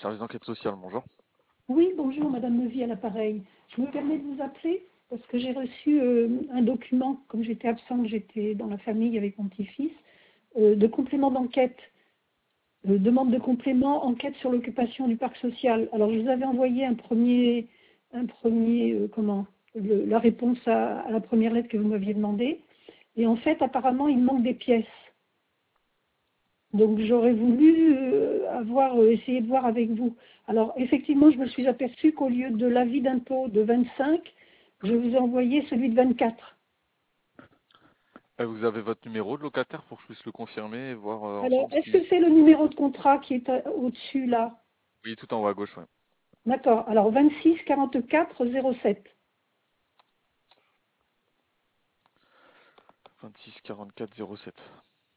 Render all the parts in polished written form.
Service d'enquête sociale, bonjour. Oui, bonjour, Madame Nevy à l'appareil. Je me permets de vous appeler parce que j'ai reçu un document, comme j'étais absente, j'étais dans la famille avec mon petit-fils, de complément d'enquête, demande de complément, enquête sur l'occupation du parc social. Alors, je vous avais envoyé la réponse à la première lettre que vous m'aviez demandée. Et en fait, apparemment, il manque des pièces. Donc j'aurais voulu essayer de voir avec vous. Alors effectivement, je me suis aperçue qu'au lieu de l'avis d'impôt de 25, je vous ai envoyé celui de 24. Vous avez votre numéro de locataire pour que je puisse le confirmer et voir Alors, ensemble est-ce que si... c'est le numéro de contrat qui est au-dessus là? Oui, tout en haut à gauche, ouais. D'accord. Alors 26 44 07. 26 44 07.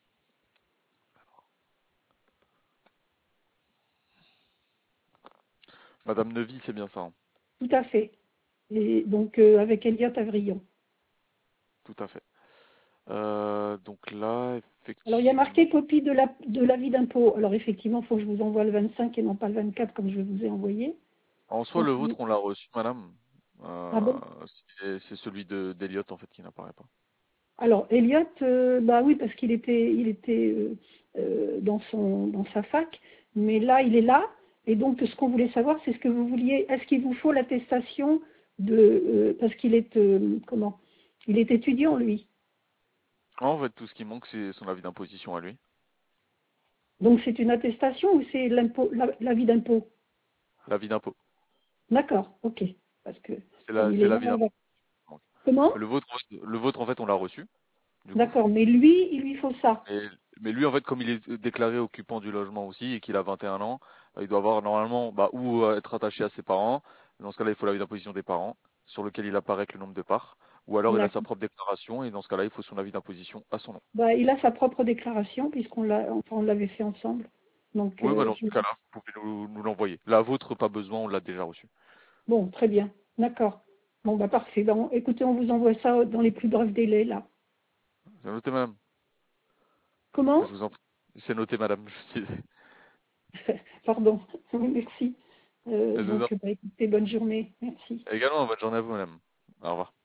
Madame Nevy, c'est bien ça, hein. Tout à fait. Et donc avec Elliot Avrillon. Tout à fait. Donc là, Alors il y a marqué effectivement... copie de l'avis d'impôt. Alors effectivement, il faut que je vous envoie le 25 et non pas le 24 comme je vous ai envoyé. En soi, Donc, le vôtre, on l'a reçu, madame. ah bon? C'est celui d'Eliott, en fait, qui n'apparaît pas. Alors, Elliot, bah oui, parce qu'il était dans sa fac, mais là, il est là. Et donc, ce qu'on voulait savoir, c'est ce que vous vouliez. Est-ce qu'il vous faut l'attestation parce qu'il est il est étudiant, lui. En fait, tout ce qui manque, c'est son avis d'imposition à lui. Donc, c'est une attestation ou c'est l'avis d'impôt? L'avis d'impôt. D'accord, ok. Parce que comme il C'est est là, l'avis on d'impôt. va. Comment? Le vôtre, en fait, on l'a reçu, du coup. D'accord, mais lui, il lui faut ça. Et- mais lui, en fait, comme il est déclaré occupant du logement aussi et qu'il a 21 ans, il doit avoir normalement ou être attaché à ses parents. Dans ce cas-là, il faut l'avis d'imposition des parents, sur lequel il apparaît avec le nombre de parts. Ou alors il a sa D'accord. propre déclaration et dans ce cas-là, il faut son avis d'imposition à son nom. Bah, il a sa propre déclaration on l'avait fait ensemble. Donc, Oui, dans ce cas-là, vous pouvez nous l'envoyer. La vôtre, pas besoin, on l'a déjà reçu. bon, très bien. D'accord. Bon, bah parfait. Bon, écoutez, on vous envoie ça dans les plus brefs délais, là. C'est noté, madame. Comment? Je vous en prie. C'est noté, madame. Je disais. Pardon. Oui, merci. Je vous en Donc, bah, écoutez, bonne journée. Merci. prie. Également, bonne journée à vous, madame. Au revoir.